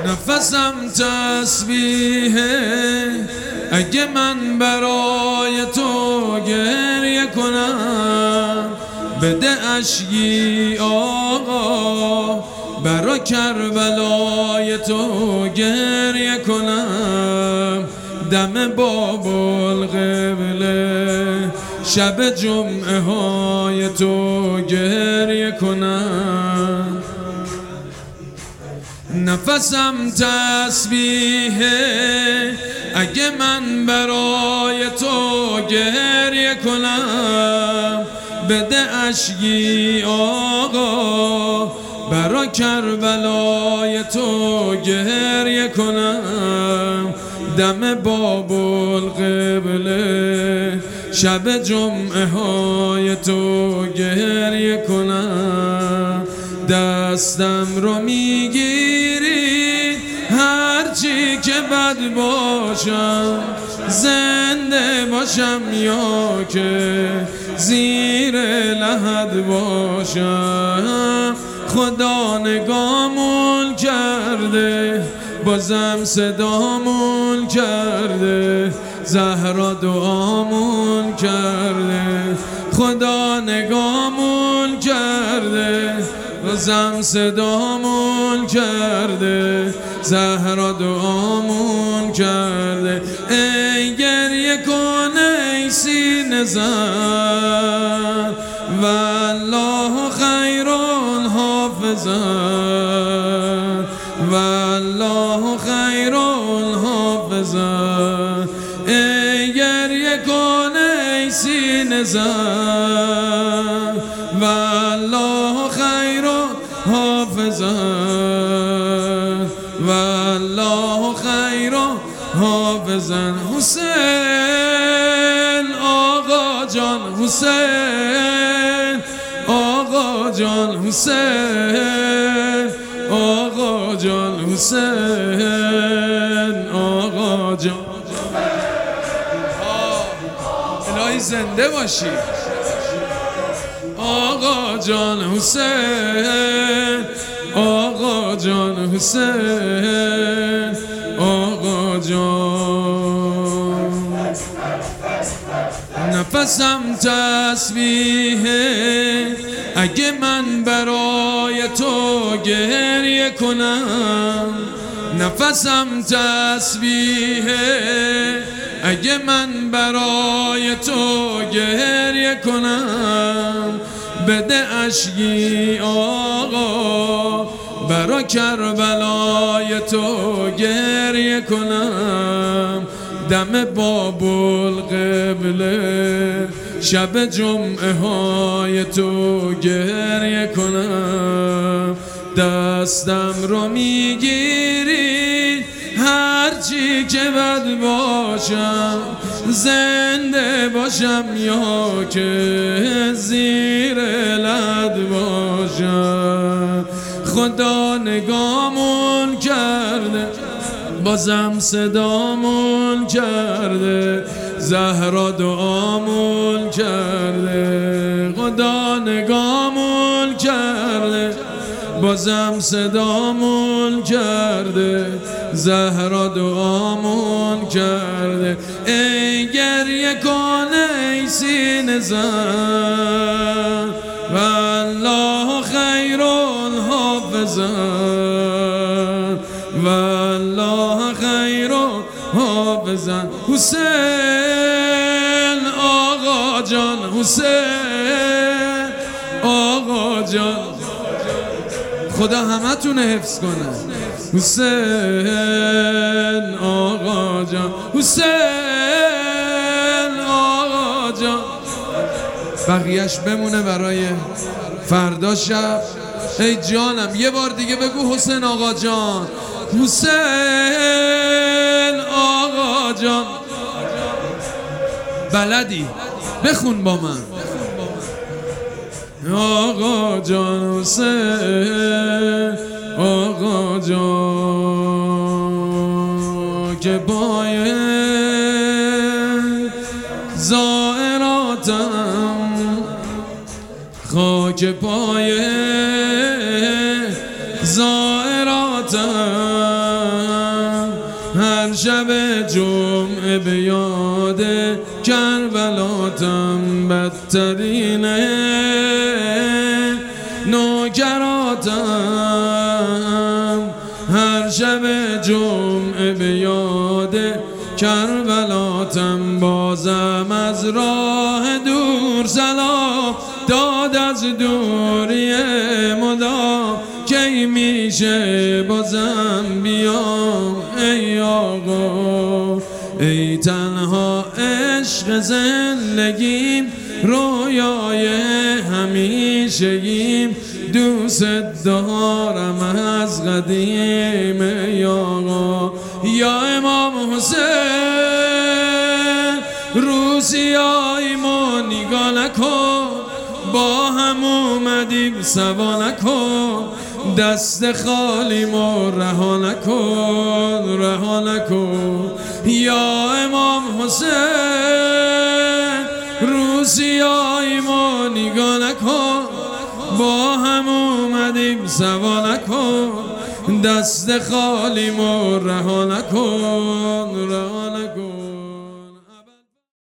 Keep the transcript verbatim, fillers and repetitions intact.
نفسم تسبیحه اگه من برای تو گریه کنم، بده اشکی آقا برا کربلای تو گریه کنم. دم باب القبله شب جمعه های تو گریه کنم. نفسم تسبیحه اگه من برای تو گریه کنم، بده اشکی آقا برا کربلای تو گریه کنم. دم باب القبله شب جمعه های تو گریه کنم. دستم رو میگیری هرچی که بد باشم، زنده باشم یا که زیر لحد باشم. خدا نگامون کرده بازم صدامون کرده، زهرا دعامون کرده. خدا نگامون کرده بازم صدامون کرده، زهرا دعامون کرده. ای گریه کن ای سینه زن، والله خیر حافظا، والله خیر حافظا. ای گریه کن ای سینه زن، والله خیر حافظا، والله خیر حافظا. حسین آقا جان، حسین آقا جان، حسین آقا جان، حسین آقا جان. الهی زنده باشی آقا جان، حسین آقا جان، حسین آقا جان. نفسم تسبیحه اگه من برای تو گریه کنم. نفسم تسبیحه اگه من برای تو گریه کنم، بده اشکی آقا برا کربلای تو گریه کنم. دم باب القبله شب جمعه های تو گریه کنم. دستم رو میگیری هرچی که بد باشم، زنده باشم یا که زیر لد باشم. خدا نگامون کرده بازم صدامون کرده، زهرا دعامون کرده. خدا نگامون کرده بازم صدامون کرده، زهرا دعامون کرده. ای گریه کن ای سینه زن، والله خیر حافظا، والله خیر حافظا. حسین آقا جان، حسین آقا جان. خدا همه تونه حفظ کنه. حسین آقا جان، حسین آقا جان. بقیهش بمونه برای فردا شب. ای جانم یه بار دیگه بگو حسین آقا جان، حسین آقا جان. بلدی بخون با من. آقا جان، حسین آقا جان. که پای زائراتم خاک پای زائراتم شب جمعه به یاد کربلاتم بدترینه، نوکراتم هر شب جمعه به یاد کربلاتم، بازم از راه دور سلام داد از دوری مدام، کی میشه بازم بیام ای آقا، ای تنها عشق زندگیم، رویای همیشگیم، دوست دارم از قدیم ای آقا. یا امام حسین روسیای ما نگاه نکن، با هم اومدیم سوا نکن، دست خالی ما رها نکن رها نکن. یا امام حسین روسیای ما نگاه نکن، با هم اومدیم سوا نکن، دست خالی ما رها نکن رها نکن.